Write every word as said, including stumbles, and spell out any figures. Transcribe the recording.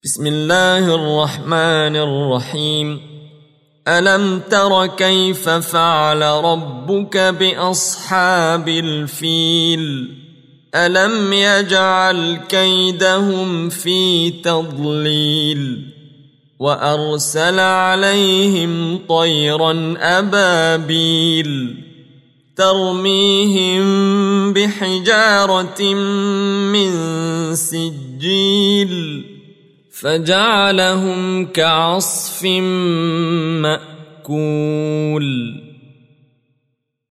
بسم الله الرحمن الرحيم. ألم تر كيف فعل ربك بأصحاب الفيل؟ ألم يجعل كيدهم في تضليل وأرسل عليهم طيرا أبابيل ترميهم بحجارة من سجيل فجعلهم كعصف مأكول.